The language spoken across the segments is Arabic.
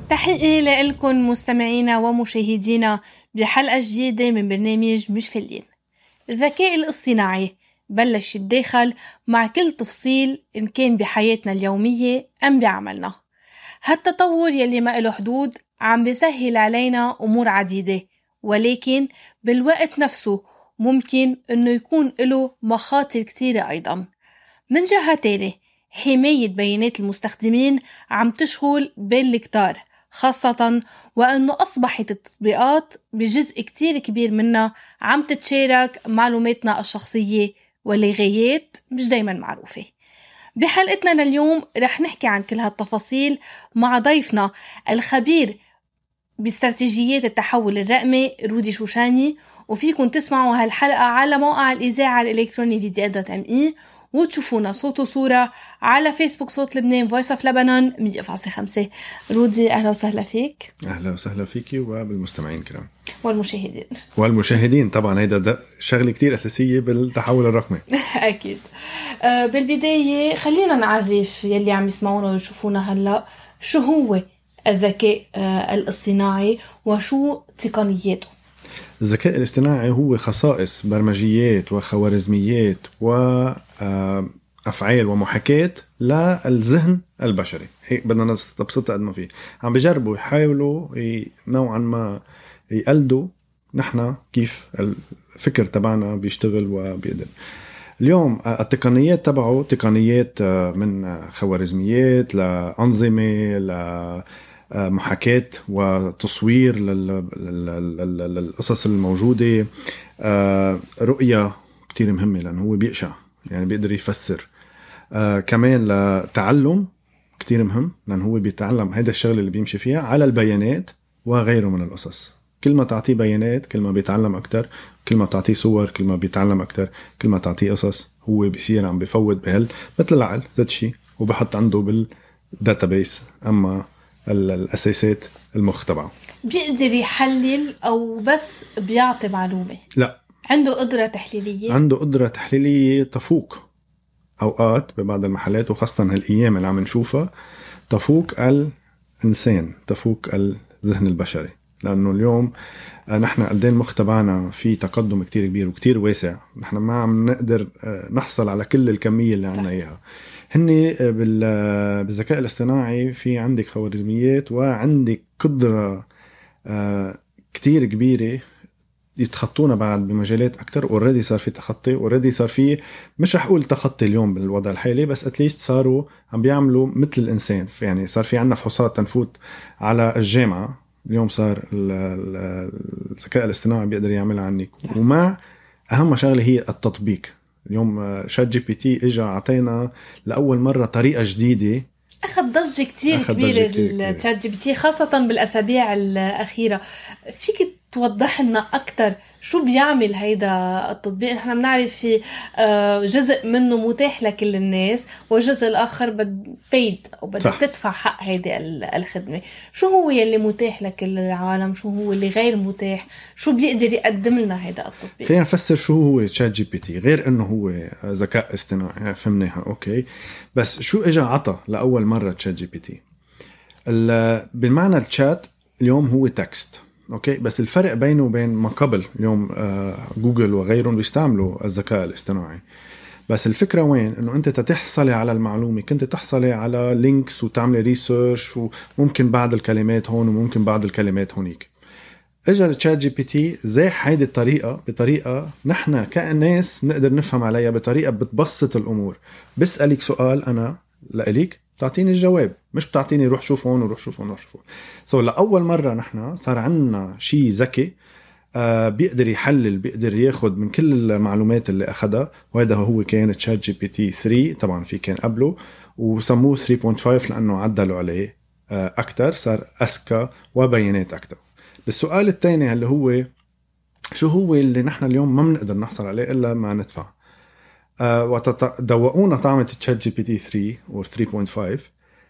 تحية لكم مستمعينا ومشاهدينا بحلقة جديدة من برنامج مش فلين. الذكاء الاصطناعي بلش يتداخل مع كل تفصيل إن كان بحياتنا اليومية أم بعملنا. هالتطور يلي ما له حدود عم بيسهل علينا أمور عديدة، ولكن بالوقت نفسه ممكن إنه يكون له مخاطر كتيرة أيضا. من جهة تانية حماية بيانات المستخدمين عم تشغل بال الكتار، خاصة وأنه أصبحت التطبيقات بجزء كتير كبير منها عم تتشارك معلوماتنا الشخصية ولغايات مش دايما معروفة. بحلقتنا لليوم رح نحكي عن كل هالتفاصيل مع ضيفنا الخبير باستراتيجيات التحول الرقمي رودي شوشاني، وفيكم تسمعوا هالحلقة على موقع الإذاعة الإلكتروني VDL.me، وتشوفونا صوت وصورة على فيسبوك صوت لبنان Voice of Lebanon 100.5. رودي أهلا وسهلا فيك. أهلا وسهلا فيكي وبالمستمعين كرام والمشاهدين طبعا هيدا شغلة كتير أساسية بالتحول الرقمي. أكيد. بالبداية خلينا نعرف يلي عم يسمعونا ويشوفونا هلأ شو هو الذكاء الاصطناعي وشو تقنياته. الذكاء الاصطناعي هو خصائص برمجيات وخوارزميات وأفعال ومحاكاة للذهن البشري. هيك بدنا نستبسطها قد ما فيه. عم بيجربوا يحاولوا نوعا ما يقلدوا نحن كيف الفكر تبعنا بيشتغل وبيقدر. اليوم التقنيات تبعه تقنيات من خوارزميات لأنظمة محاكاة وتصوير للقصص الموجودة، رؤية كتير مهمة لأنه هو بيقشع يعني بيقدر يفسر، كمان لتعلم كتير مهم لأنه هو بيتعلم. هيدا الشغل اللي بيمشي فيها على البيانات وغيره من القصص. كل ما تعطيه بيانات كل ما بيتعلم أكتر، كل ما تعطيه صور كل ما بيتعلم أكتر، كل ما تعطيه قصص هو بيصير عم بيفوت مثل العقل ذات شيء وبحط عنده بالداتابيس. أما الأساسات المخ تبعه بيقدر يحلل أو بس بيعطي معلومة؟ لا، عنده قدرة تحليلية. عنده قدرة تحليلية تفوق أوقات ببعض المحلات، وخاصة هالأيام اللي عم نشوفها تفوق الإنسان، تفوق الذهن البشري. لأنه اليوم نحن قدين المخ تبعنا في تقدم كتير كبير وكتير واسع. نحن ما عم نقدر نحصل على كل الكمية اللي عنا إياها. هني بالذكاء الاصطناعي في عندك خوارزميات وعندك قدرة كتير كبيرة يتخطونا بعد بمجالات أكتر. already صار في تخطي، already صار في، مش رح أقول تخطي اليوم بالوضع الحالي، بس أتليست صاروا عم بيعملوا مثل الإنسان. يعني صار في عنا فحوصات تنفوت على الجامعة اليوم، صار الذكاء الاصطناعي بيقدر يعملها عنك. ومع أهم شغلة هي التطبيق. اليوم شات جي بي تي إجا عطينا لأول مرة طريقة جديدة، أخذ ضجة كتير كبيرة الشات جي بي تي خاصة بالأسابيع الأخيرة. فيك توضح لنا أكتر شو بيعمل هيدا التطبيق؟ نحن بنعرف في جزء منه متاح لكل الناس والجزء الآخر بيد أو بدك تدفع حق هيدا الخدمة. شو هو يلي متاح لكل العالم؟ شو هو اللي غير متاح؟ شو بيقدر يقدم لنا هيدا التطبيق؟ خلينا نفسر شو هو شات جي بي تي. غير إنه هو ذكاء اصطناعي فهمناها أوكي، بس شو إجا عطى لأول مرة شات جي بي تي؟ بالمعنى الشات اليوم هو تكست اوكي، بس الفرق بينه وبين ما قبل اليوم جوجل وغيرهم بيستعملوا الذكاء الاصطناعي. بس الفكرة وين؟ انه انت تحصلي على المعلومة كنت تحصلي على لينكس وتعملي ريسيرش، وممكن بعض الكلمات هون وممكن بعض الكلمات هونيك. اجا الشات جي بي تي زي هيدي الطريقة بطريقة نحن كناس نقدر نفهم عليها، بطريقة بتبسط الامور. بسألك سؤال انا لإليك تعطيني الجواب، مش بتعطيني روح شوف هون وروح شوف هون وروح شوف هون. لأول مرة نحن صار عنا شيء ذكي بيقدر يحلل، بيقدر ياخد من كل المعلومات اللي أخدها. وهذا هو كان تشات جي بي تي 3. طبعا في كان قبله وسموه 3.5 لأنه عدلوا عليه أكتر، صار أذكى وبيانات أكتر. السؤال الثاني اللي هو شو هو اللي نحن اليوم ما بنقدر نحصل عليه إلا ما ندفع. وتدوقونا طعمة تشات جي بي تي 3 و 3.5.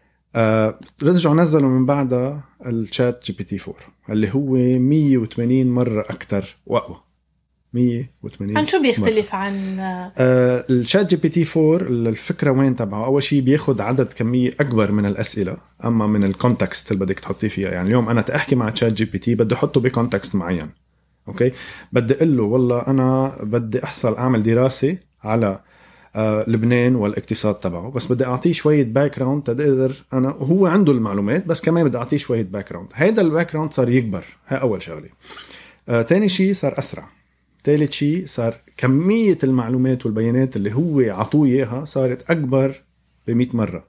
رجعوا نزلوا من بعدها الشات جي بي تي 4 اللي هو 180 مرة أكتر وأقوى. 180. عن شو بيختلف عن الشات جي بي تي 4؟ الفكرة وين تبعه؟ أول شيء بياخد عدد كمية أكبر من الأسئلة، أما من الكونتكست اللي بدك تحطيه فيها. يعني اليوم أنا تأحكي مع شات جي بي تي بدي أحطه بكونتكست معين، أوكي، بدي أقول له والله أنا بدي أحصل أعمل دراسة على لبنان والاقتصاد تبعه، بس بدي أعطيه شوية باك جراوند تقدر أنا، هو عنده المعلومات بس كمان بدي أعطيه شوية باك جراوند. هيدا الباك جراوند صار يكبر، هاي أول شغلة. تاني شيء صار أسرع. ثالث شيء صار كمية المعلومات والبيانات اللي هو عطوه إياها صارت أكبر ب100 مرة.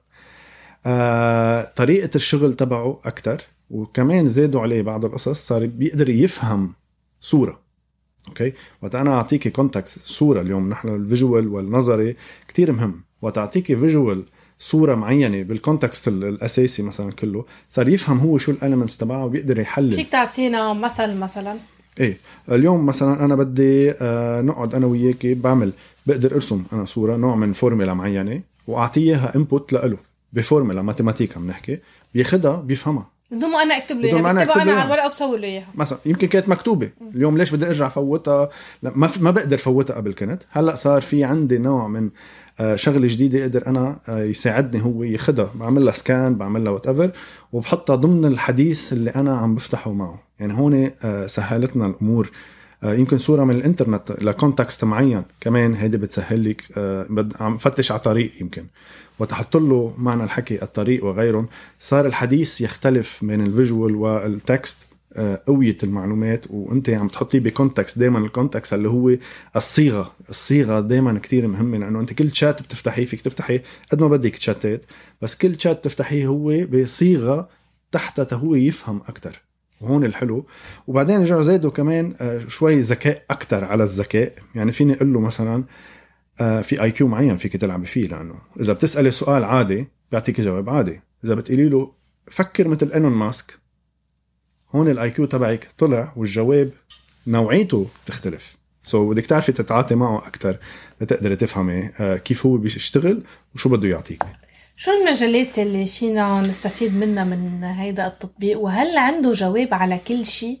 طريقة الشغل تبعه أكتر، وكمان زادوا عليه بعض القصص، صار بيقدر يفهم صورة. أوكي، وقت أنا أعطيك كونتكست صورة، اليوم نحن الفيجوال والنظري كتير مهم، وقت أعطيك فيجوال صورة معينة بالكونتكست الأساسي مثلا كله، صار يفهم هو شو الاليمنتس تبعه وبيقدر يحلل. فيك تعطينا مثلا؟ ايه، اليوم مثلا انا بدي نقعد انا وياكي بقدر ارسم انا صوره نوع من فورمولا معينه واعطيها انبوت له بفورمولا ماتيماتيك عم نحكي، بياخدها بيفهمها بدون ما انا اكتب له اياها، بكتبها انا على الورقه وبسوي له اياها. مثلا يمكن كانت مكتوبه اليوم، ليش بدي ارجع فوتها؟ لا، ما بقدر فوتها قبل كنت. هلا صار في عندي نوع من شغله جديده اقدر انا يساعدني، هو ياخدها، بعمل لها سكان، بعمل لها وات ايفر، وبحطها ضمن الحديث اللي انا عم بفتحه معه. يعني هون سهلتنا الامور. يمكن صوره من الانترنت لكونتكست معين كمان هيدي بتسهل لك. عم فتش على طريق، يمكن وتحط له معنى الحكي الطريق وغيرهم، صار الحديث يختلف من الفيجوال والتكست. قوية المعلومات وانت عم تحطيه بكونتكست. دايما الكونتكست اللي هو الصيغة دايما كتير مهمة، لانه انت كل شات بتفتحيه فيك تفتحي قد ما بدك شاتات، بس كل شات تفتحيه هو بصيغة تحتها هو يفهم اكتر، وهون الحلو. وبعدين رجعوا زادوا كمان شوي ذكاء اكتر على الذكاء. يعني فيني اقول له مثلا في اي كيو معين فيك تلعب فيه، لانه اذا بتسألي سؤال عادي بيعطيك جواب عادي، اذا بتقولي له فكر مثل ايلون ماسك، هون الاي كيو تبعك طلع والجواب نوعيته تختلف. بدك تعرفي تتعاطي معه اكتر لتقدري تفهمي كيف هو بيشتغل وشو بده يعطيك. شو المجالات اللي فينا نستفيد منها من هيدا التطبيق، وهل عنده جواب على كل شيء؟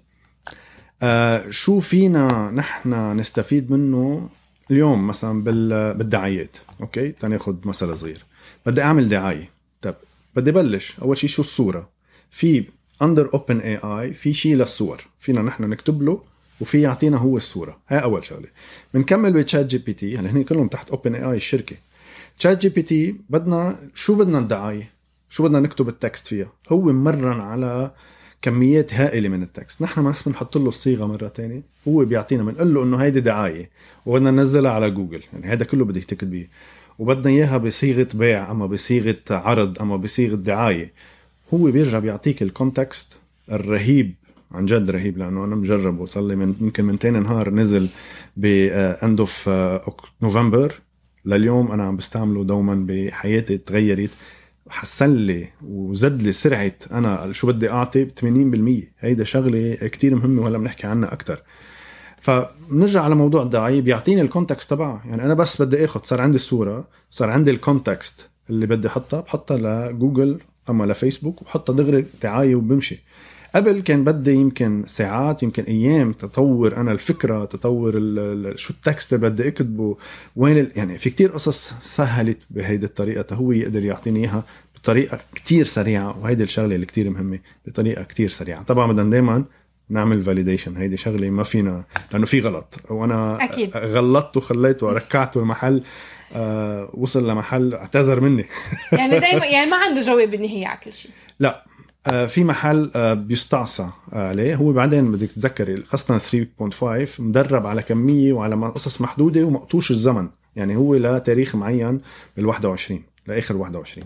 شو فينا نحن نستفيد منه اليوم؟ مثلا بالدعايات. اوكي، تناخد مثل صغير، بدي اعمل دعاية. طب بدي بلش اول شيء شو الصورة؟ في under OpenAI في شيء للصور فينا نحن نكتب له وفي يعطينا هو الصورة. هاي أول شغلة. بنكمل بتشات جي بي تي، يعني هني كلهم تحت OpenAI الشركة. تشات جي بي تي بدنا الدعاية، شو بدنا نكتب التكست فيها، هو مرن على كميات هائلة من التكست. نحن بس بنحط له الصيغة مرة تانية، هو بيعطينا، بنقول له إنه هيدي دعاية وبدنا ننزلها على جوجل، يعني هذا كله بدك تكتبيه، وبدنا إياها بصيغة بيع أما بصيغة عرض أما بصيغة دعاية. هو بيرجع بيعطيك الكونتكست الرهيب، عن جد رهيب، لأنه أنا مجرب وصل لي يمكن من 2 نهار نزل end of نوفمبر لليوم. أنا عم بستعمله دوما بحياتي، تغيرت، حسن لي وزد لي سرعة أنا شو بدي أعطي 80%. هيدا شغلة كتير مهمة وهلا بنحكي عنها أكتر. فنرجع على موضوع الدعاية، بيعطيني الكونتكست تبعه. يعني أنا بس بدي أخذ، صار عندي الصورة، صار عندي الكونتكست اللي بدي بحطها لجوجل أما لفيسبوك وبحطها دغري دعاية وبمشي. قبل كان بدي يمكن ساعات يمكن أيام تطور أنا الفكرة، تطور شو التكست اللي بدي أكتبه وين يعني في كتير قصص سهلت بهيدي الطريقة، هو يقدر يعطيني إياها بطريقة كتير سريعة. وهيدي الشغلة اللي كتير مهمة، بطريقة كتير سريعة. طبعا بدنا دايما نعمل فاليديشن، هيدي شغلة ما فينا، لأنه في غلط، وأنا أكيد غلطت وخليته وركعته المحل وصل لمحل اعتذر مني. يعني دايما يعني ما عنده جواب النهائي على كل شيء. لا، في محل بيستعصى عليه. هو بعدين بدك تتذكري خاصة 3.5 مدرب على كمية وعلى قصص محدودة ومقطوش الزمن، يعني هو لا تاريخ معين بال21 لآخر 21.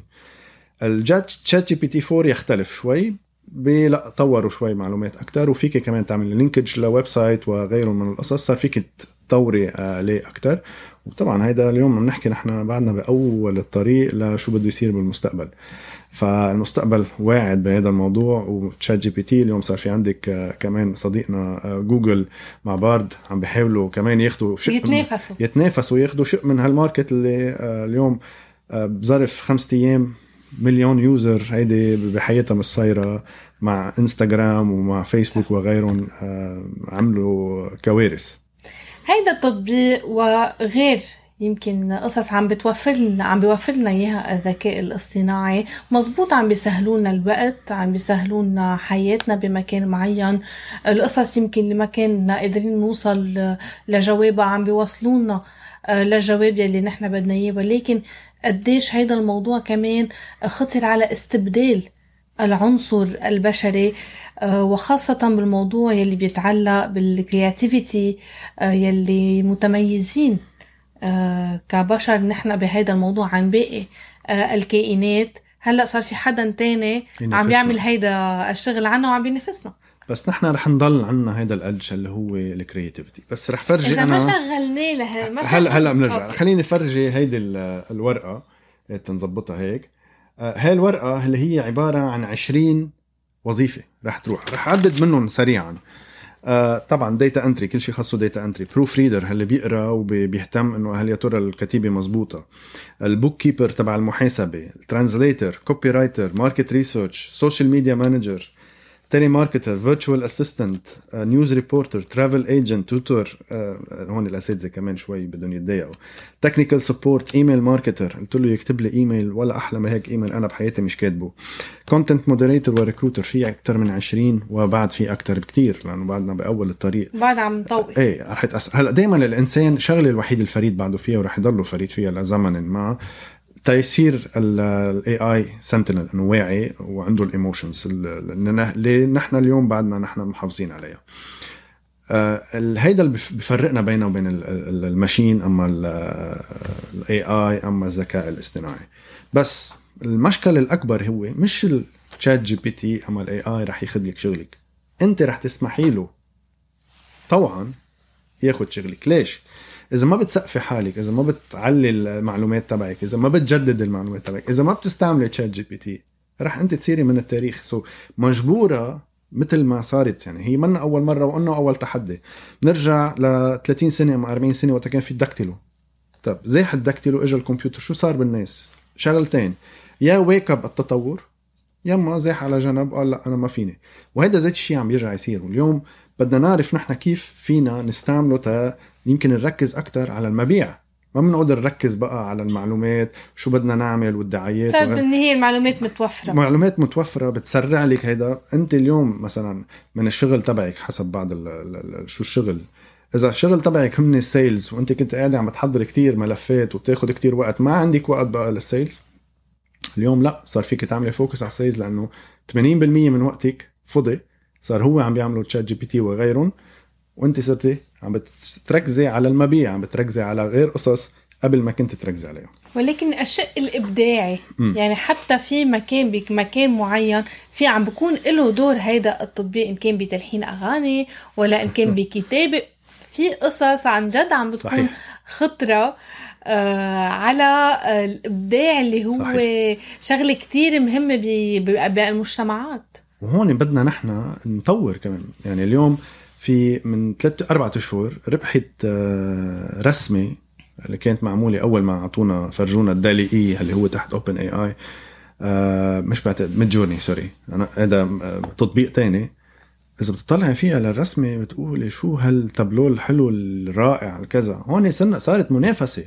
الشات جي بي تي 4 يختلف شوي، لا طوروا شوي معلومات أكتر، وفيك كمان تعمل لينكج لويب سايت وغيره من القصص، صار فيك تطوري عليه أكتر. وطبعا هيدا اليوم عم نحكي نحن بعدنا بأول الطريق لشو بده يصير بالمستقبل. فالمستقبل واعد بهذا الموضوع. وتشات جي بي تي اليوم صار في عندك كمان صديقنا جوجل مع بارد عم بيحاولوا كمان ياخدوا شيء، يتنافسوا ياخدوا شيء من هالماركت اللي اليوم بظرف 5 أيام 1,000,000 يوزر. هيدي بحياتها مش صايرة مع انستغرام ومع فيسبوك وغيرهم، عملوا كوارث. هيدا التطبيق وغير يمكن قصص عم بيوفر لنا اياها الذكاء الاصطناعي مزبوط، عم بيسهلونا الوقت، عم بيسهلونا حياتنا بمكان معين. القصص يمكن اللي ما كنا قادرين نوصل لجوابها عم بيوصلونا للجواب يلي نحن بدنا اياه. ولكن قديش هيدا الموضوع كمان خطر على استبدال العنصر البشري، وخاصة بالموضوع يلي بيتعلق بالكرياتيفيتي، يلي متميزين كبشر نحن بهذا الموضوع عن باقي الكائنات. هلأ صار في حدا تاني عم بيعمل هيدا الشغل عنا وعم بينافسنا، بس نحن رح نضل عنا هيدا الأدج اللي هو الكرياتيفيتي. بس رح فرجي إذا أنا ما شغلناه هلأ بنرجع. خليني فرجي هيدي الورقة تنظبطها هيك. هاي الورقة اللي هي عبارة عن 20 وظيفة رح عدد منهم سريعا. طبعا داتا انتري، كل شيء خاصه داتا انتري. بروف ريدر اللي بيقرا وبيهتم انه هل يا ترى الكتيبه مزبوطه. البوك كيبر تبع المحاسبه. الترانزليتر، كوبي رايتر، ماركت ريسيرش، سوشيال ميديا مانجر، تيلي ماركتر، فيرتشوال اسيستنت، نيوز ريبورتر، ترافل ايجنت، توتور. هون الاساتذه كمان شوي بدهم يتضايقوا. تكنيكال سبورت، ايميل ماركتر، قلت له يكتب لي ايميل ولا احلى ما هيك ايميل انا بحياتي مش كاتبه. كونتنت مودريتور وريكروتر، في اكثر من 20 وبعد في اكثر بكتير لانه بعدنا باول الطريق، بعد عم نطور. ايه رح يتأثر. هلا دائما الانسان شغله الوحيد الفريد بعده فيها ورح يضله فريد فيها لزمن ما تيصير الاي اي سنتينل، انه واعي وعنده الايموشنز اللي نحن اليوم بعدنا نحن محافظين عليها. هيدا اللي بفرقنا بينه وبين الماشين، اما الاي اي اما الذكاء الاصطناعي. بس المشكله الاكبر هو مش الشات جي بي تي اما الاي اي رح ياخذ لك شغلك، انت رح تسمحي له طبعا ياخذ شغلك. ليش؟ إذا ما بتسقفي حالك، إذا ما بتعلي المعلومات تبعك، إذا ما بتجدد المعلومات تبعك، إذا ما بتستعملي تشات جي بي تي، رح أنت تصيري من التاريخ. مجبورة مثل ما صارت. يعني هي منا أول مرة وإنه أول تحدي. نرجع ل 30 سنة أو 40 سنة وقت كان في الدكتيلو. طب زي الدكتيلو إجا الكمبيوتر، شو صار بالناس؟ شغلتين، يا ويك اب التطور، يما زاح على جنب قال لا أنا ما فيني. وهذا زي الشيء عم يرجع يصير. واليوم بدنا نعرف نحن كيف فينا نستعمله يمكن نركز أكتر على المبيع. ما بنقدر نركز بقى على المعلومات شو بدنا نعمل والدعايات. طيب بالنهاية المعلومات متوفرة، معلومات متوفرة بتسرع لك. هيدا أنت اليوم مثلا من الشغل تبعك حسب بعض شو الشغل. إذا الشغل تبعك هم السيلز وأنت كنت قاعد عم تحضر كتير ملفات وبتاخد كتير وقت، ما عندك وقت بقى للسيلز. اليوم لا، صار فيك تعملي فوكس على السيلز لأنه 80% من وقتك فضي صار هو عم بيعملوا تشات جي بي تي وغيرهم، وانت صرتي عم بتركزي على المبيع، عم بتركزي على غير قصص قبل ما كنت تركزي عليهم. ولكن الشيء الإبداعي يعني حتى في مكان معين في عم بكون له دور هيدا التطبيق، إن كان بتلحين أغاني ولا إن كان بكتابة، في قصص عن جد عم بتكون صحيح. خطرة على الإبداع اللي هو صحيح. شغلة كتير مهمة بالمجتمعات. وهون بدنا نحن نطور كمان. يعني اليوم في من 3-4 أشهر ربحت رسمة اللي كانت معمولة أول ما عطونا فرجونا الدالي إي اللي هو تحت أوبن اي اي، مش بعتقد ميدجورني، سوري أنا هذا تطبيق تاني. إذا بتطلعي فيها للرسمة بتقولي شو هالتابلو الحلو الرائع الكذا. هون صارت منافسة.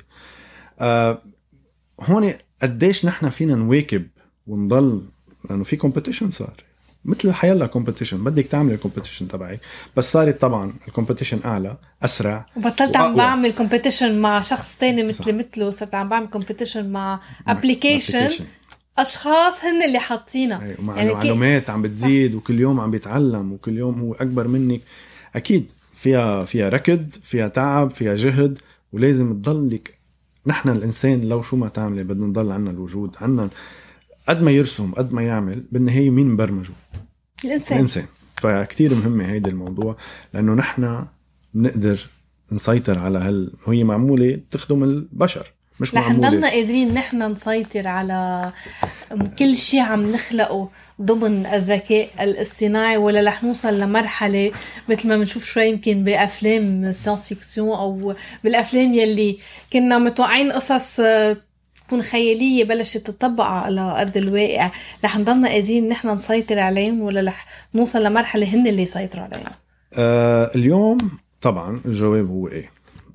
هون قديش نحن فينا نواكب ونضل، لأنه في كومبيتيشن صار مثل حيالله كومبيتيشن، بدك تعمل الكومبيتيشن تبعك، بس صارت طبعا الكومبيتيشن اعلى اسرع. وبطلت عم بعمل كومبيتيشن مع شخص تاني مثله، صرت عم بعمل كومبيتيشن مع ابليكيشن اشخاص هن اللي حاطينها. يعني معلومات عم بتزيد وكل يوم عم بيتعلم وكل يوم هو اكبر منك. اكيد فيها ركض، فيها تعب، فيها جهد، ولازم تضلك. نحن الانسان لو شو ما تعملي بدنا نضل عنا الوجود، عنا قد ما يرسم قد ما يعمل، بالنهاية مين مبرمجه؟ الإنسان. فكتير مهمة هيدا الموضوع، لأنه نحن نقدر نسيطر على هي معمولة تخدم البشر، مش معمولة رح نضلنا قادرين نحن نسيطر على كل شيء عم نخلقه ضمن الذكاء الاصطناعي، ولا رح نوصل لمرحلة مثل ما بنشوف شوي يمكن بأفلام ساينس فيكسيون أو بالأفلام يلي كنا متوقعين قصص تكون خيالية بلشت تطبق على أرض الواقع. رح نضلنا قادرين نحن نسيطر عليهم، ولا رح نوصل لمرحلة هن اللي يسيطروا عليهم؟ اليوم طبعا الجواب هو إيه.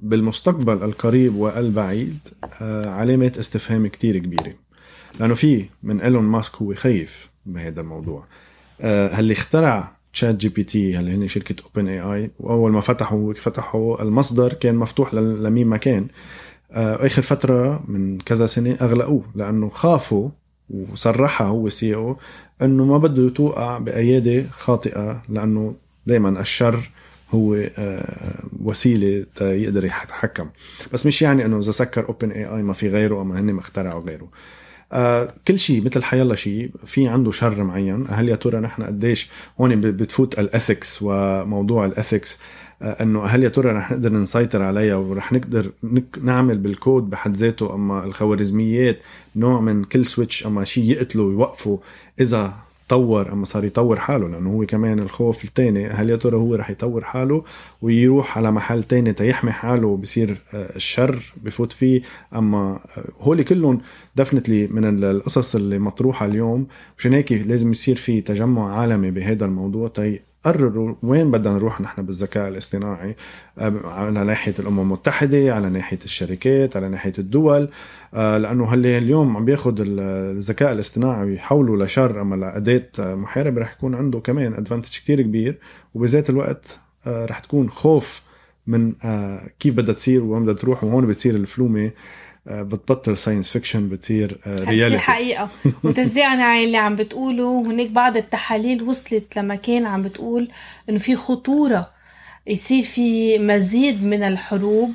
بالمستقبل القريب والبعيد علامة استفهام كتير كبيرة، لأنه في من إيلون ماسك هو خايف بهذا الموضوع. هل اخترع تشات جي بي تي اللي هن شركة اوبن اي اي، واول ما فتحوا المصدر كان مفتوح لمين ما كان. اخر فترة من كذا سنة اغلقوه لانه خافوا، وصرحها هو سي او انه ما بده توقع بايادي خاطئة، لانه دايما الشر هو وسيلة يقدر يتحكم. بس مش يعني انه اذا سكر اوبن اي اي ما في غيره، اما هن ما اخترعوا غيره. كل شيء مثل حيالله شيء في عنده شر معين. هل يا ترى نحن قديش هون بتفوت الأثكس وموضوع الأثكس، أنه هل يا ترى رح نقدر نسيطر عليها ورح نقدر نعمل بالكود بحد ذاته، أما الخوارزميات نوع من كل سويتش أما شيء يقتله ويوقفه إذا طور، أما صار يطور حاله. لأنه هو كمان الخوف التاني، هل يا ترى هو رح يطور حاله ويروح على محل تاني تيحمي حاله بصير الشر بفوت فيه. أما هولي كلهم دفنتلي من القصص اللي مطروحة اليوم، مشان هيك لازم يصير في تجمع عالمي بهذا الموضوع قرروا وين بدنا نروح نحن بالذكاء الاصطناعي، على ناحية الأمم المتحدة، على ناحية الشركات، على ناحية الدول. لأنه هاللي اليوم عم بياخد الذكاء الاصطناعي ويحوله لشر أما لأداة محاربة، رح يكون عنده كمان أدفانتج كتير كبير، وبذات الوقت رح تكون خوف من كيف بدها تصير وين بدها تروح. وهون بتصير الفلومة بتبطل ساينس فيكشن، بتصير رياليتي حقيقة. وتصديقا على اللي عم بتقوله هناك، بعض التحاليل وصلت لما كان عم بتقول انه في خطورة يصير في مزيد من الحروب.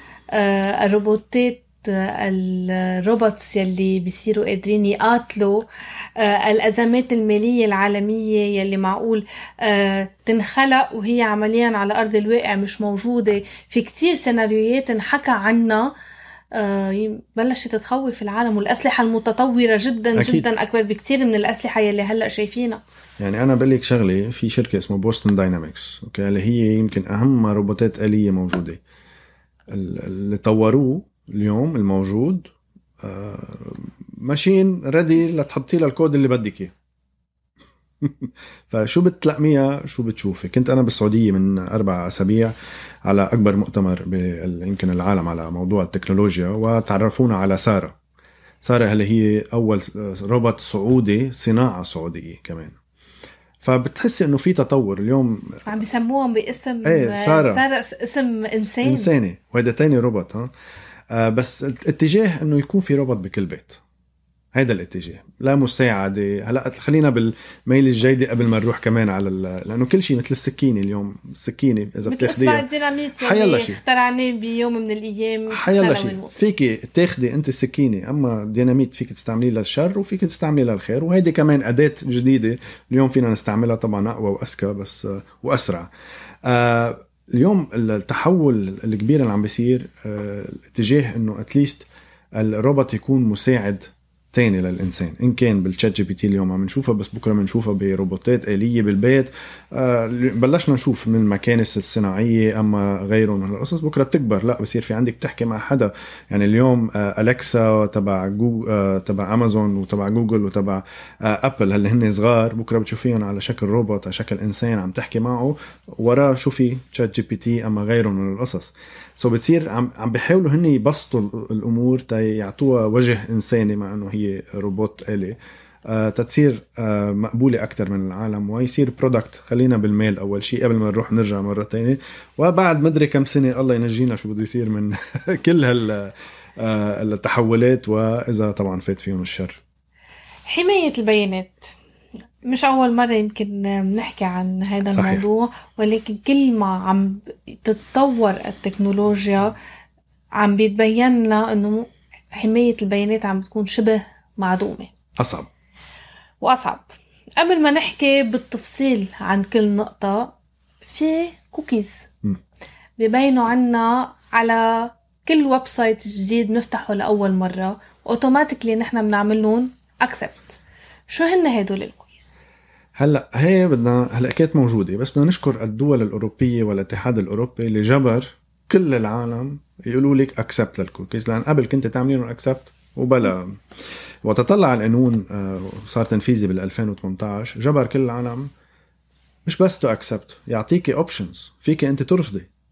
الروبوتس يلي بيصيروا قادرين يقاتلوا، الأزمات المالية العالمية يلي معقول تنخلق وهي عمليا على أرض الواقع مش موجودة. في كتير سيناريوهات انحكى عنها بلشت تخوف العالم، والأسلحة المتطورة جدا أكيد. جدا أكبر بكتير من الأسلحة يلي هلأ شايفينها. يعني أنا بقلك شغلة، في شركة اسمها بوستون داينامكس اللي هي يمكن أهم روبوتات آلية موجودة، اللي طوروه اليوم الموجود ماشين ريدي لتحطي لها الكود اللي بدك اياه. فشو بتلقميها شو بتشوفي. كنت أنا بالسعودية من 4 أسابيع على أكبر مؤتمر يمكن العالم على موضوع التكنولوجيا، وتعرفونا على سارة اللي هي أول روبوت سعودي، صناعة سعودية كمان. فبتحسي إنه في تطور اليوم. عم بيسموهم باسم سارة اسم إنساني، وهذا تاني روبوت. بس الاتجاه إنه يكون في روبوت بكل بيت، هيدا الاتجاه. لا مساعدة. هلأ خلينا بالميل الجيدة قبل ما نروح كمان على لأنه كل شيء مثل السكينة اليوم. السكينة إذا بتاخديها مثل إصبع الديناميت اللي اخترعناه بيوم من الأيام، حيالله شيء فيك تاخدي أنت السكينة. أما ديناميت فيك تستعمليه للشر وفيك تستعمليه للخير، وهيدي كمان أداة جديدة اليوم فينا نستعملها، طبعا أقوى وأذكى بس وأسرع. اليوم التحول الكبير اللي عم بيصير الاتجاه إنه أتليست الروبوت يكون مساعد تاني للإنسان. إن كان بالشات جي بي تي اليوم عم نشوفها، بس بكرة بنشوفها بروبوتات آلية بالبيت. بلشنا نشوف من المكانس الصناعية أما غيره من القصص. بكرة بتكبر، لا بصير في عندك تحكي مع حدا. يعني اليوم أليكسا تبع تبع أمازون وتبع جوجل وتبع أبل، هل هن صغار، بكرة بتشوفيهم على شكل روبوت، على شكل إنسان عم تحكي معه، وراه شوفي شات جي بي تي أما غيره من القصص. بتصير عم بيحاولوا هن يبسطوا الأمور يعطوها وجه إنساني، مع أنه هي روبوت آلي، تتصير مقبولة أكتر من العالم، ويصير برودكت. خلينا بالميل أول شيء قبل ما نروح نرجع مرة تانية، وبعد مدري كم سنة الله ينجينا شو بده يصير من كل التحولات، وإذا طبعا فات فيهم الشر. حماية البيانات مش أول مرة يمكن نحكي عن هذا صحيح. الموضوع، ولكن كل ما عم تتطور التكنولوجيا عم بيتبين لنا أنه حماية البيانات عم بتكون شبه معدومة، أصعب وأصعب. قبل ما نحكي بالتفصيل عن كل نقطة، في كوكيز بيبينوا عنا على كل ويب سايت جديد نفتحه لأول مرة، أوتوماتيكلي نحن بنعملون accept. شو هن هدول الكوكيز؟ هلأ هي هلأ كانت موجودة، بس بدنا نشكر الدول الأوروبية والاتحاد الأوروبي اللي جبر كل العالم يقولوا لك accept للكوكيز، لأن قبل كنت تعملين accept وبلا. وتطلع القانون صار تنفيذي بال2018، جبر كل العالم مش بس to accept، يعطيكي options، فيك أنت ترفضي.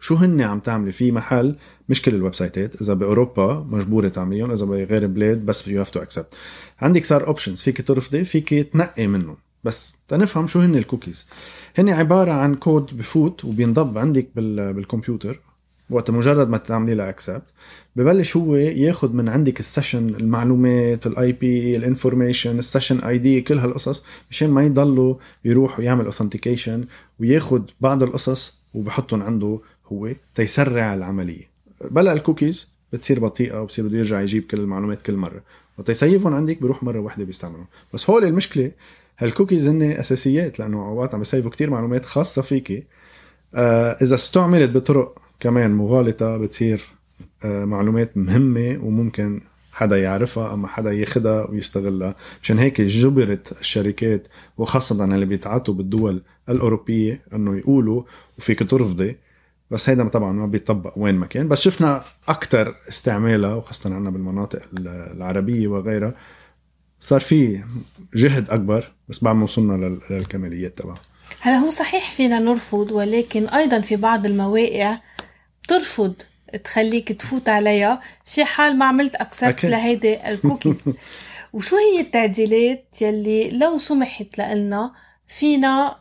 شو هن عم تعملي في محل. مش كل الويب سايتات، اذا باوروبا مجبوره تعمليهم، اذا بغير بلاد بس يو هاف تو اكسبت. عندك صار اوبشنز فيك ترفضي، فيك تنقي منهم. بس تنفهم شو هن الكوكيز. هن عباره عن كود بفوت وبينضب عندك بالكمبيوتر. وقت مجرد ما تعملي له اكسبت ببلش هو ياخد من عندك السيشن، المعلومات، الاي بي، الانفورميشن، السيشن اي دي، كل هالقصص، مشان ما يضلوا يروح ويعمل اوثنتيكيشن وياخد بعض القصص وبحطهم عنده هو تيسرع العمليه. بلا الكوكيز بتصير بطيئه وبصير بده يرجع يجيب كل المعلومات كل مره، وتيسيفهم عندك بيروح مره واحده بيستعملهم. بس هول المشكله، هالكوكيز هن اساسيات، لانه اوقات عم يسيفوا كتير معلومات خاصه فيكي. اذا استعملت بطرق كمان مغالطه بتصير معلومات مهمة وممكن حدا يعرفها أما حدا ياخدها ويستغلها. مشان هيك جبرت الشركات وخاصة اللي بيتعاطوا بالدول الأوروبية أنه يقولوا وفيك ترفضي. بس هيدا طبعا ما بيطبق وين ما كان. بس شفنا أكتر استعمالها وخاصة عنا بالمناطق العربية وغيرها صار في جهد أكبر، بس بعد ما وصلنا للكماليات تبعها. هلا هو صحيح فينا نرفض، ولكن أيضا في بعض المواقع ترفض تخليك تفوت عليها في حال ما عملت أكسبت لهيدي الكوكيز. وشو هي التعديلات يلي لو سمحت لنا فينا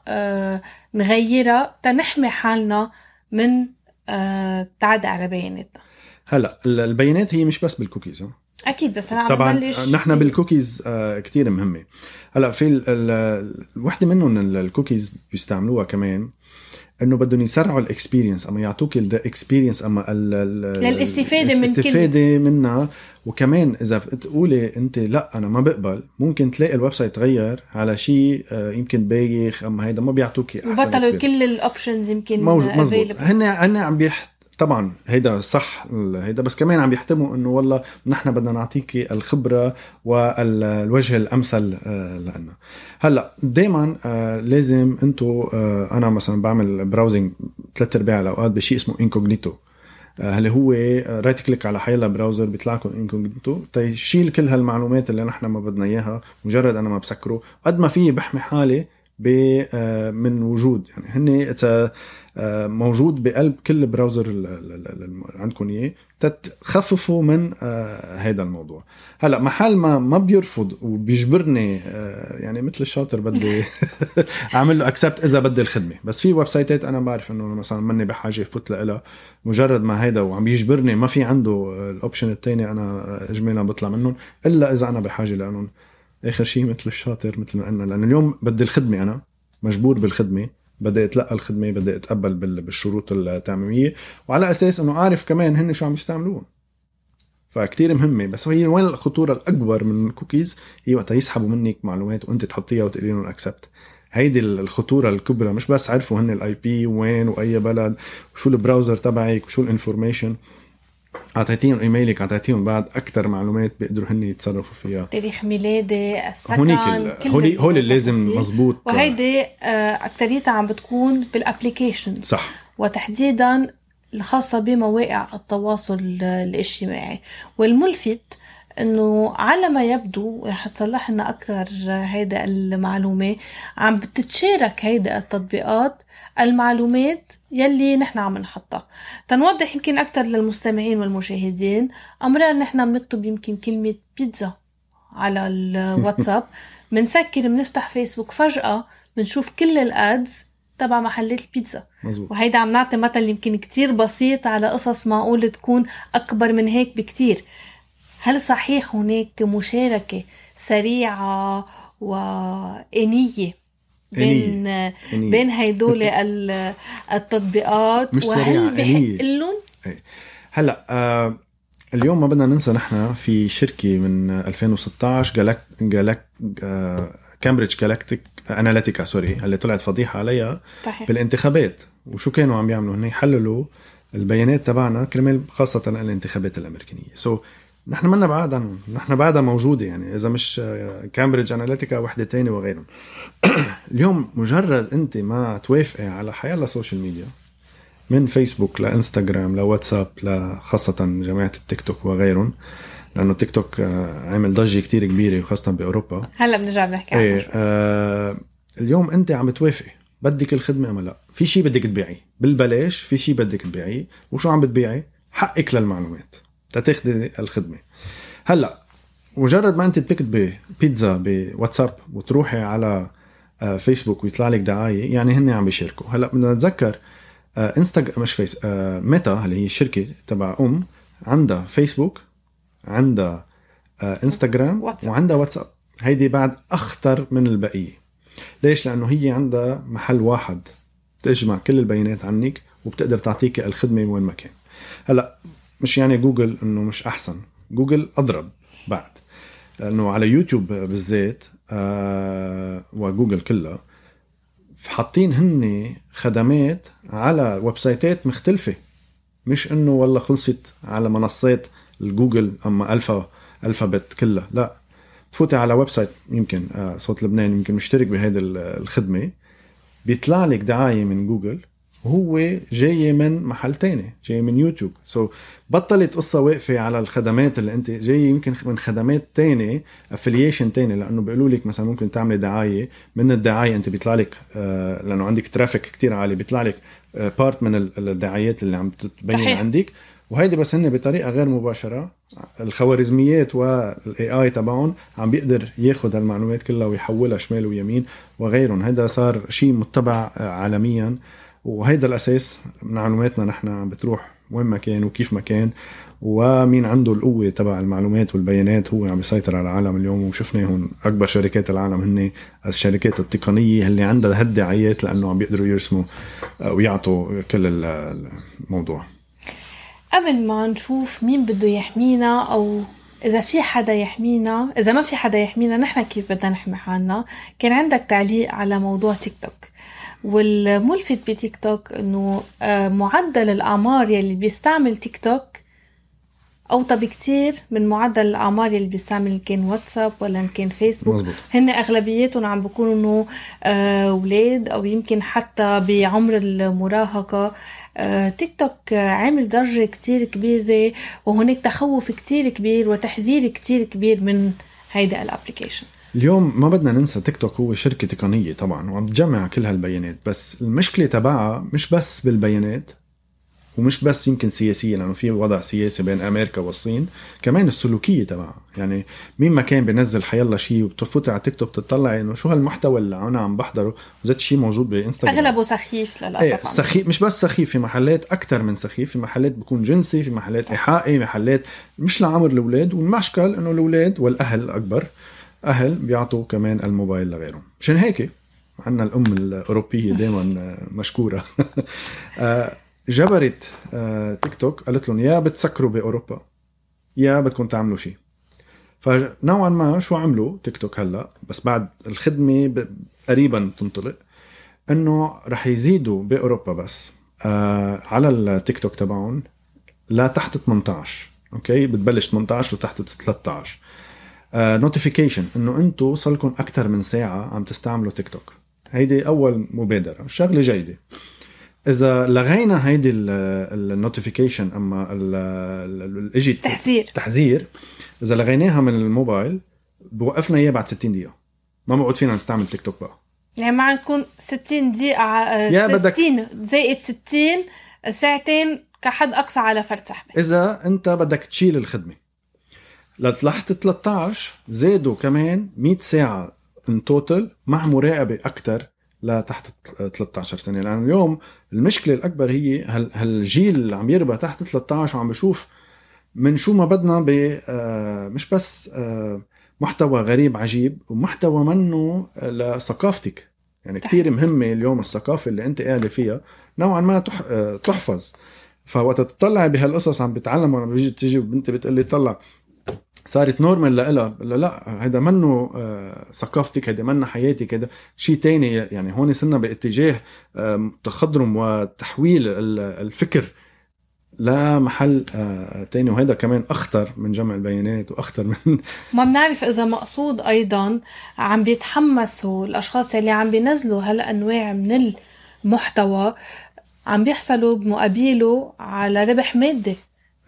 نغيرها تنحمي حالنا من تعدي على بياناتنا؟ هلا البيانات هي مش بس بالكوكيز. أكيد، بس أنا طبعا عم ببلش نحن بالكوكيز كتير مهمة. هلا في الوحدة منهم الكوكيز بيستعملوها كمان انه بدهم يسرعوا الاكسبيرينس، اما يعطوك الاكسبيرينس، اما الاستفاده منها. وكمان اذا بتقولي انت لا انا ما بقبل، ممكن تلاقي الويب سايت تغير على شيء يمكن بايخ، اما هيدا ما بيعطوك احسن. وبطلوا كل الاوبشنز يمكن مظبوط. هن عم طبعا هيدا صح هيدا، بس كمان عم يحتموا انه والله نحن بدنا نعطيكي الخبره والوجه الامثل لنا. هلا دائما لازم انتو انا مثلا بعمل براوزنج 3/4 الاوقات بشيء اسمه انكوغنيتو، اللي هو رايت كليك على حيلا براوزر بيطلع لكم انكوغنيتو تيشيل كل هالمعلومات اللي نحن ما بدنا اياها. مجرد انا ما بسكره قد ما فيه بحمي حالي من وجود، يعني هن موجود بقلب كل براوزر اللي عندكم اياه تتخففوا من هذا الموضوع. هلا محل ما بيرفض وبيجبرني يعني مثل الشاطر بدي اعمل له اكسبت اذا بدي الخدمه. بس في ويب سايتات انا بعرف انه مثلا مني بحاجه فوت لها، مجرد ما هيدا وعم يجبرني ما في عنده الاوبشن الثاني، انا اجمالا بطلع منهم الا اذا انا بحاجه لانهم. اخر شيء مثل الشاطر مثل ما قلنا، لان اليوم بدي الخدمه، انا مجبور بالخدمه، بدي اتلقى الخدمه، بدي اتقبل بالشروط التعميميه، وعلى اساس انه اعرف كمان هن شو عم يستعملون. فكتير مهمه. بس هي وين الخطوره الاكبر من الكوكيز؟ هي وقت يسحبوا منك معلومات وانت تحطيها وتقولي لهم اكسبت. هيدي الخطوره الكبرى. مش بس عرفوا هن الاي بي وين واي بلد وشو البراوزر تبعك وشو الانفورميشن، اعطيتيهم ايميلك، اعطيتيهم بعد اكثر معلومات بيقدروا هن يتصرفوا فيها، تاريخ ميلادي، السكن، كل هول لازم مزبوط. وهيدي اكتريتها عم بتكون بالابليكيشنز، صح، وتحديدا الخاصه بمواقع التواصل الاجتماعي. والملفت انه على ما يبدو، حتصلح لنا اكثر هيدا المعلومه، عم بتتشارك هيدا التطبيقات المعلومات يلي نحن عم نحطها. تنوضح يمكن اكثر للمستمعين والمشاهدين، امرار نحن بنكتب يمكن كلمه بيتزا على الواتساب، بنسكر بنفتح فيسبوك، فجاه بنشوف كل الادز تبع محلات البيتزا. مزبوط. وهيدا عم نعطي مثل يمكن كتير بسيط على قصص معقول تكون اكبر من هيك بكتير. هل صحيح هناك مشاركة سريعة وإنية بين هيدول التطبيقات؟ وهل بحق لهم؟ هلأ اليوم ما بدنا ننسى نحن في شركة من 2016 كامبريدج جالاكتيك أناليتيكا اللي طلعت فضيحة عليها بالانتخابات. وشو كانوا عم يعملوا؟ هن يحللوا البيانات تبعنا كرمال خاصة الانتخابات الأمريكية. نحن منا بعد عنهم، نحن بعدها موجودة، يعني إذا مش كامبريدج أناليتيكا وحدة تانية وغيرهم. اليوم مجرد أنت ما توافقي على حيالله سوشيال ميديا، من فيسبوك لإنستغرام لواتساب لخاصة جماعة التيك توك وغيرهم، لأنه التيك توك عمل ضجة كتير كبيرة وخاصة بأوروبا. هلأ بنرجع بنحكي عنه. اليوم أنت عم بتوافقي بدك الخدمة أما لا، في شيء بدك تبيعي بالبلاش، في شيء بدك تبيعي. وشو عم بتبيعي؟ حقك للمعلومات تتاخدي الخدمة. هلأ مجرد ما أنت تكتبي بيتزا بواتساب وتروحي على فيسبوك ويطلع لك دعاية، يعني هن عم بيشاركوا. هلأ بدنا نتذكر مش ميتا اللي هي الشركة تبع عندها فيسبوك، عندها انستغرام، وعندها واتساب. هيدي بعد أخطر من البقية. ليش؟ لأنه هي عندها محل واحد تجمع كل البيانات عنك وبتقدر تعطيك الخدمة وين ما كان. هلأ مش يعني جوجل إنه مش أحسن، جوجل أضرب بعد، لأنه على يوتيوب بالذات وجوجل كلها حاطين هن خدمات على ويب سايتات مختلفة، مش إنه والله خلصت على منصات الجوجل أما ألفابت كلها. لا، تفوتي على ويب سايت يمكن صوت لبنان يمكن مشترك بهذه الخدمة، بيطلع لك دعاية من جوجل وهو جاي من محل تاني، جاي من يوتيوب. بطلت قصة واقفة على الخدمات اللي انت جاي يمكن من خدمات تاني، affiliation تاني، لأنه بيقولوا لك مثلا ممكن تعملي دعاية، من الدعاية انت بيطلع لك لأنه عندك ترافيك كتير عالي، بيطلع لك بارت من الدعايات اللي عم تتبين عندك. وهيدي بس هن بطريقة غير مباشرة الخوارزميات والاي اي تبعهم عم بيقدر ياخد هالمعلومات كلها ويحولها شمال ويمين وغيرهم. هذا صار شيء متبع عالميا، وهيدا الأساس معلوماتنا نحن عم بتروح وين ما كان وكيف ما كان، ومين عنده القوة تبع المعلومات والبيانات هو عم يسيطر على العالم اليوم. وشفنا هون أكبر شركات العالم هن الشركات التقنية اللي عندها هالدعايات، لأنه عم بيقدروا يرسموا ويعطوا كل الموضوع. قبل ما نشوف مين بده يحمينا، أو إذا في حدا يحمينا، إذا ما في حدا يحمينا، نحن كيف بدنا نحمي حالنا، كان عندك تعليق على موضوع تيك توك. والملفت بتيك توك إنه معدل الأعمار يلي بيستعمل تيك توك أوطى بكتير من معدل الأعمار يلي بيستعمل كان واتساب ولا كان فيسبوك. مزبوط. هن أغلبيتهم عم بيكونوا إنه أولاد أو يمكن حتى بعمر المراهقة. تيك توك عامل ضجة كتير كبيرة، وهناك تخوف كتير كبير وتحذير كتير كبير من هيدا الابليكيشن. اليوم ما بدنا ننسى تيك توك هو شركة تقنية طبعا وعم تجمع كل هالبيانات، بس المشكلة تبعها مش بس بالبيانات ومش بس يمكن سياسية، لأنه في وضع سياسي بين أمريكا والصين، كمان السلوكية تبعها. يعني مين ما كان بينزل حيالله شيء وبتفوت على تيك توك تطلع إنه شو هالمحتوى اللي أنا عم بحضره، وزاد شيء موجود بإنستغرام أغلبه سخيف للأسف. سخيف، مش بس سخيف، في محلات أكتر من سخيف، في محلات بيكون جنسي، في محلات إيحائي، محلات مش لعمر الأولاد. والمشكل إنه الأولاد والأهل أكبر أهل بيعطوا كمان الموبايل لغيرهم. عشان هيك عنا الأم الأوروبية دايما مشكورة جبرت تيك توك، قالت لهم يا بتسكروا بأوروبا يا بدكم تعملوا شيء. فنوعا ما شو عملوا تيك توك هلأ، بس بعد الخدمة قريبا تنطلق، انه رح يزيدوا بأوروبا بس على التيك توك تبعهم لا تحت 18. اوكي، بتبلش 18 وتحت 13 نوتيفيكيشن انه انتو صلكم اكتر من ساعة عم تستعملوا تيك توك. هيدي اول مبادرة، شغلة جيدة. إذا لغينا هيدي النوتيفيكيشن أما الإجي تحذير، إذا لغيناها من الموبايل بوقفنا إياه بعد 60 دقيقة، ما بقعد فينا نستعمل تيك توك بقى. يعني ما نكون 60 دقيقة 60 زائد 60 ساعتين كحد أقصى على فرد سحبة. إذا أنت بدك تشيل الخدمة لتحت 13 زادوا كمان 100 ساعة ان توتل مع مراقبة أكتر لا تحت 13 سنة. لأن اليوم المشكلة الأكبر هي هالجيل اللي عم يربى تحت 13 وعم بشوف من شو ما بدنا مش بس محتوى غريب عجيب ومحتوى منه لثقافتك. يعني كتير مهمة اليوم الثقافة اللي أنت قاعدة فيها نوعا ما تحفظ. فوقت تطلع بهالقصص عم بتعلم، وانا بيجي تيجي بنتي بتقلي طلع صارت نورمال لها، لا هذا منه ثقافتك، هذا منه حياتك، هذا شيء تاني. يعني هون صرنا باتجاه تخضرم وتحويل الفكر لا محل تاني، وهذا كمان أخطر من جمع البيانات وأخطر من ما بنعرف إذا مقصود أيضا عم بيتحمسوا الأشخاص اللي عم بينزلوا هالأنواع من المحتوى، عم بيحصلوا بمقابله على ربح مادي.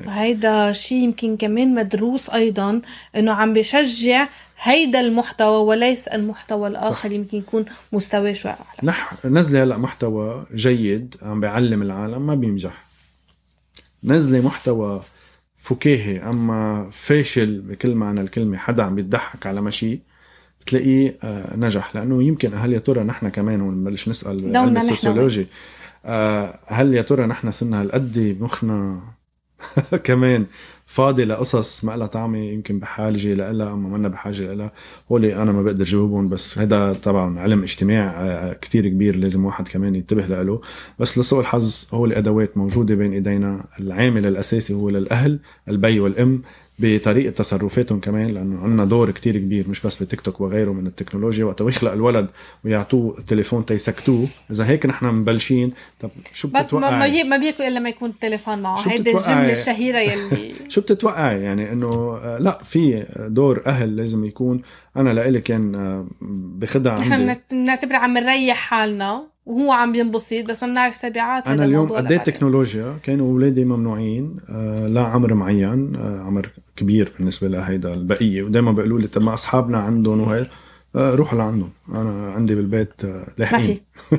هيدا شيء يمكن كمان مدروس أيضا، إنه عم بيشجع هيدا المحتوى وليس المحتوى الآخر. صح. يمكن يكون مستوى شوي أعلى. نزلي هلأ محتوى جيد عم بيعلم العالم ما بينجح. نزلي محتوى فكاهي أما فاشل بكل معنى الكلمة، حدا عم بيضحك على مشي، بتلاقيه نجح. لأنه يمكن هل يا ترى نحن كمان ونبلش نسأل علم السوسيولوجي، هل يا ترى نحن صرنا هالقد مخنا كمان فاضي لقصص ما لها طعمة، يمكن بحاجة لها أما منا بحاجة لها. هولي أنا ما بقدر جاوبهم، بس هذا طبعا علم اجتماع كتير كبير لازم واحد كمان ينتبه له. بس لسوء الحظ هو الأدوات موجودة بين إيدينا. العامل الأساسي هو للأهل، البي والأم، بطريقة تصرفاتهم كمان، لأنه عندنا دور كتير كبير مش بس بتيك توك وغيره من التكنولوجيا. وقت يخلق الولد ويعطوه التليفون تيسكتوه، إذا هيك نحن مبلشين. طب شو بتتوقعي؟ ما بياكل إلا ما يكون التليفون معه. هيدا الجملة الشهيرة يلي شو بتتوقعي يعني؟ إنه لا، في دور أهل لازم يكون. أنا لإلي كان بخدع عندي، نحن نعتبر عم نريح حالنا وهو عم بينبسط، بس ما بنعرف تبعات هذا. أنا اليوم قدي التكنولوجيا كانوا أولادي ممنوعين لا عمر معين، عمر كبير بالنسبة لهيدا البقية، ودايما بيقولوا لي طب ما أصحابنا عندهم وهي روحوا لعندهم، أنا عندي بالبيت لاحقين.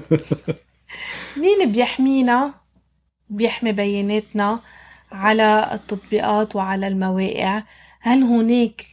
مين بيحمينا، بيحمي بياناتنا على التطبيقات وعلى المواقع؟ هل هناك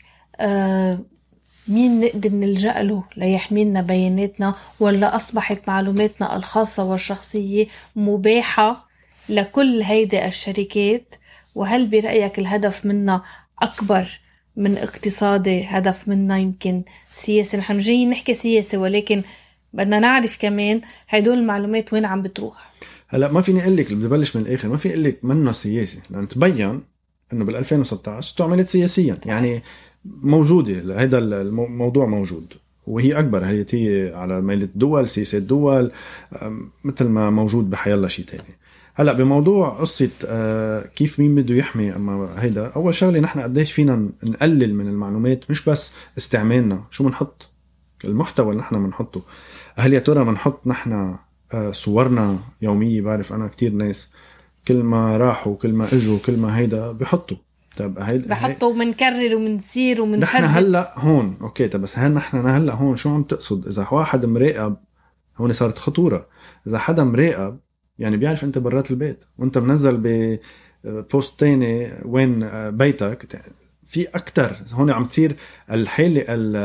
مين نقدر نلجأ له ليحمينا بياناتنا، ولا أصبحت معلوماتنا الخاصة والشخصية مباحة لكل هيدا الشركات؟ وهل برأيك الهدف منا أكبر من اقتصادي، هدف منا يمكن سياسي؟ نحن جايين نحكي سياسي، ولكن بدنا نعرف كمان هيدول المعلومات وين عم بتروح. هلا ما فيني اقول لك، بدي بلش من الاخر، ما في اقول لك منه سياسي، لان تبين انه بال 2016 استعملت سياسيا. يعني موجوده، هذا الموضوع موجود، وهي اكبر هي على ميلة دول، سياسة دول، مثل ما موجود بحيالله شيء تاني. هلا بموضوع قصة كيف مين بده يحمي، اما هيدا اول شغله نحن قديش فينا نقلل من المعلومات، مش بس استعمالنا، شو بنحط المحتوى اللي نحن بنحطه. هل يا ترى بنحط نحن صورنا يومية؟ بعرف أنا كتير ناس كل ما راحوا كل ما اجوا كل ما هيدا بحطوا. طب بحطوا ومنكرر ومنسير ومنشدد. نحن هلأ هون أوكي، طب بس نحن هلأ هون شو عم تقصد؟ إذا واحد مراقب، هون صارت خطورة. إذا حدا مراقب يعني بيعرف أنت برات البيت، وأنت منزل ببوست تاني وين بيتك، في أكتر هون عم تصير الحالة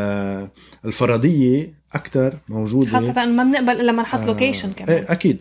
الفرضية أكتر موجودة، خاصة ما بنقبل إلا ما نحط لوكيشن كمان. ايه أكيد.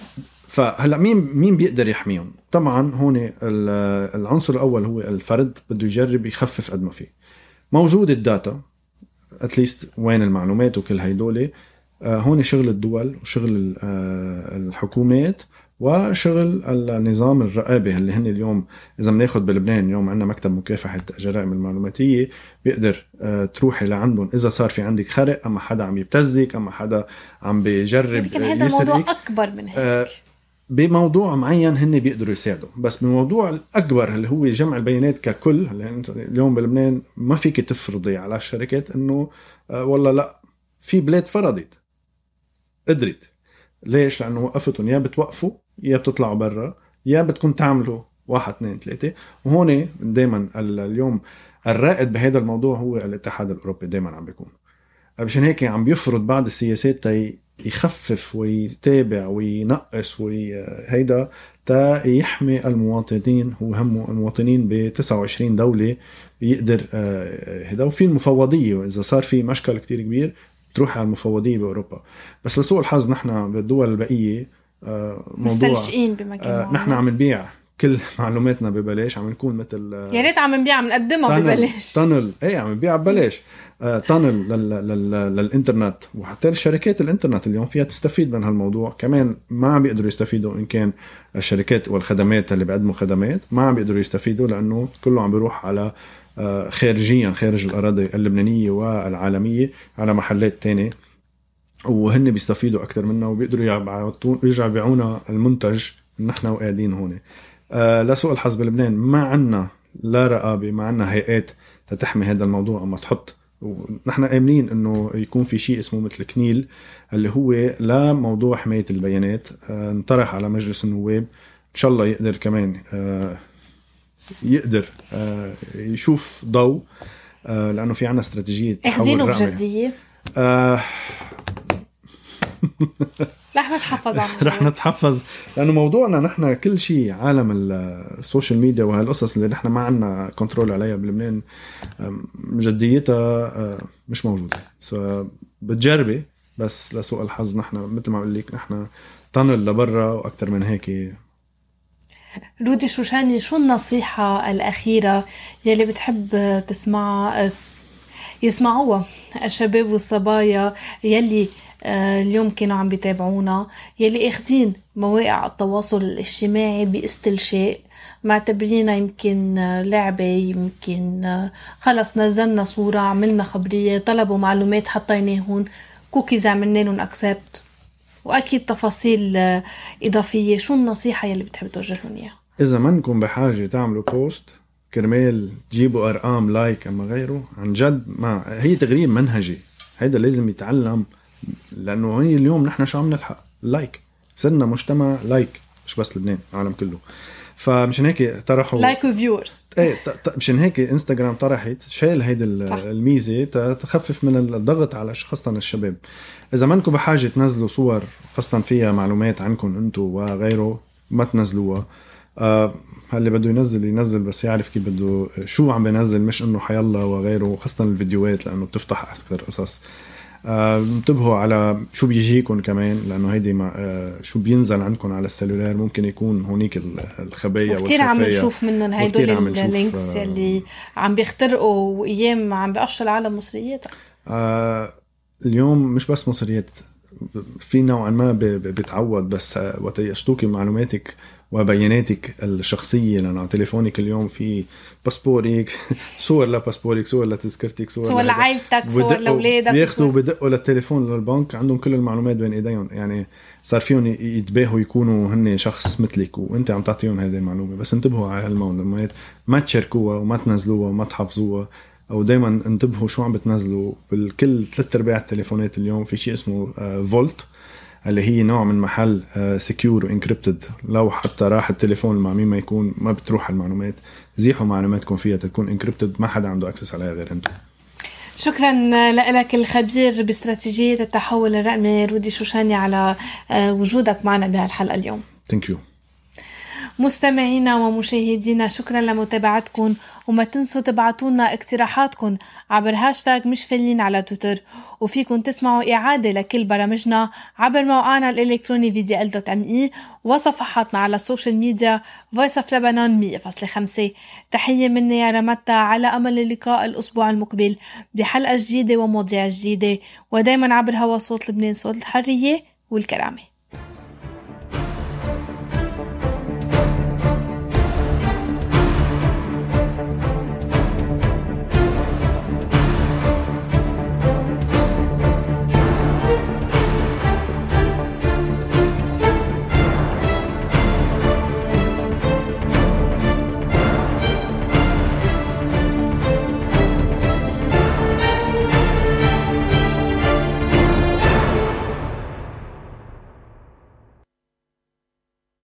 فهلا مين بيقدر يحميهم؟ طبعا هون العنصر الأول هو الفرد، بده يجرب يخفف قد ما فيه. موجود الداتا اتليست وين المعلومات وكل هيدولي. هون شغل الدول وشغل الحكومات وشغل النظام الرقابي، اللي هن اليوم إذا بناخد بلبنان اليوم عندنا مكتب مكافحة الجرائم المعلوماتية، بيقدر تروحي لعندهم إذا صار في عندك خرق، أما حدا عم يبتزك، أما حدا عم بيجرب يسرقك. هذا موضوع أكبر من هيك. بموضوع معين هن بيقدروا يساعدوا، بس بموضوع الأكبر اللي هو جمع البيانات ككل، اليوم بلبنان ما فيك تفرضي على الشركات إنه والله لا. في بلاد فرضت قدرت. ليش؟ لأنه وقفتهم، يا بتوقفوا يا بتطلعوا برا، يا بدكم تعملوا 1 2 3. وهون دايما اليوم الرائد بهذا الموضوع هو الاتحاد الأوروبي، دايما عم بيكون مشان هيك عم بيفرض بعض السياسات يخفف ويتابع وينقص وهيدا تا يحمي المواطنين. هو همه المواطنين ب 29 دولة يقدر هيدا. وفي المفوضية، إذا صار في مشكل كتير كبير تروح على المفوضية بأوروبا. بس لسوء الحظ نحن بالدول البقية موضوع نحن عم نبيع كل معلوماتنا ببلاش، عم نكون مثل يا ريت عم نبيع عم نقدمها ببلاش. تانل ايه عم نبيع ببلاش. تانل للإنترنت، وحتى الشركات الإنترنت اليوم فيها تستفيد من هالموضوع كمان. ما عم بيقدروا يستفيدوا إن كان الشركات والخدمات اللي بيقدموا خدمات، ما عم بيقدروا يستفيدوا لأنه كله عم بيروح على خارجيا خارج الأراضي اللبنانية والعالمية على محلات تانية، وهن بيستفيدوا أكتر منا وبيقدروا يرجعوا يبيعونا المنتج نحن وقاعدين هون. لسوء الحظ بلبنان ما عنا لا رقابة، ما عنا هيئات تتحمي هذا الموضوع. أما تحط، ونحن آمنين إنه يكون في شيء اسمه مثل كنيل اللي هو لا موضوع حماية البيانات، انطرح على مجلس النواب، إن شاء الله يقدر كمان يقدر يشوف ضوء، لأنه في عنا استراتيجية تحول رقمي. اخذينه بجدية؟ رح نتحفظ لأنه موضوعنا نحن كل شيء عالم السوشيال ميديا وهالقصص اللي نحن ما عنا كنترول عليها بلبنان جديتها مش موجودة. بتجربي بس لسوء الحظ نحن مثل ما أقول لك نحن طنل لبرا وأكتر من هيك. رودي شوشاني، شو النصيحة الأخيرة يلي بتحب يسمعوها الشباب والصبايا يلي اليوم كانوا عم بيتابعونا، يلي اخدين مواقع التواصل الاجتماعي باستلشاء، معتبرينها يمكن لعبة، يمكن خلص نزلنا صورة، عملنا خبرية، طلبوا معلومات حطيناهن، كوكيز عملنا لهم اكسبت، واكيد تفاصيل اضافية. شو النصيحة يلي بتحب توجهون اياها؟ اذا منكم بحاجة تعملوا بوست كرمال تجيبوا ارقام لايك اما غيره، عن جد ما هي تغيير منهجي، هيدا لازم يتعلم. لانه هي اليوم نحن شو عم نلحق؟ لايك، صرنا مجتمع لايك، مش بس لبنان، العالم كله. فمشان هيك طرحوا لايك وفيورز. ايه مشان هيك انستغرام طرحت شايل هيدي الميزه تخفف من الضغط على خاصه الشباب. اذا منكم بحاجه تنزلوا صور خاصه فيها معلومات عنكم انتم وغيره، ما تنزلوها. اللي بده ينزل بس يعرف كيف بده، شو عم بينزل، مش انه حيالله وغيره، خاصه الفيديوهات لانه بتفتح اكثر قصص. انتبهوا على شو بيجيكم كمان، لانه هيدي شو بينزل عندكم على السلولار ممكن يكون هونيك الخبايا والخفايا. كتير عم نشوف منهم هيدول اللينكس اللي عم بيخترقوا وايام عم بيقشوا العالم مصرياتها. اليوم مش بس مصريات، في نوعا ما بتعود، بس وقت يشتوكي معلوماتك وبياناتك الشخصية، لأنه على تليفونك اليوم في باسبورك، صور لباسبورك، صور لتذكرتك، صور لعائلتك، صور لأولادك، بياخدوا بدقوا للتليفون للبنك، عندهم كل المعلومات بين إيديهم. يعني صار فيهم يتباهوا يكونوا هن شخص مثلك وانت عم تعطيهم هذه المعلومة. بس انتبهوا على هالمعلومات، ما تشاركوها وما تنزلوها وما تحفظوها، او دايما انتبهوا شو عم بتنزلوا. بالكل 3/4 التليفونات اليوم في شيء اسمه فولت، اللي هي نوع من محل سكيور وانكريبتد. لو حتى راح التليفون مع مين ما يكون، ما بتروح المعلومات، زيحوا معلوماتكم فيها تكون انكريبتد، ما حدا عنده اكسس عليها غير انتم. شكرا لك الخبير باستراتيجية التحول الرقمي رودي شوشاني على وجودك معنا بهالحلقة اليوم. Thank you. مستمعينا ومشاهدينا، شكرا لمتابعتكم، وما تنسوا تبعتونا اقتراحاتكم عبر هاشتاج مش فلين على تويتر، وفيكم تسمعوا إعادة لكل برامجنا عبر موقعنا الإلكتروني VDL.me وصفحاتنا على السوشيال ميديا Voice of Lebanon 100.5. تحية مني يا رمتا، على أمل اللقاء الأسبوع المقبل بحلقة جديدة ومواضيع جديدة، ودايما عبر هوا صوت لبنان، صوت الحرية والكرامة.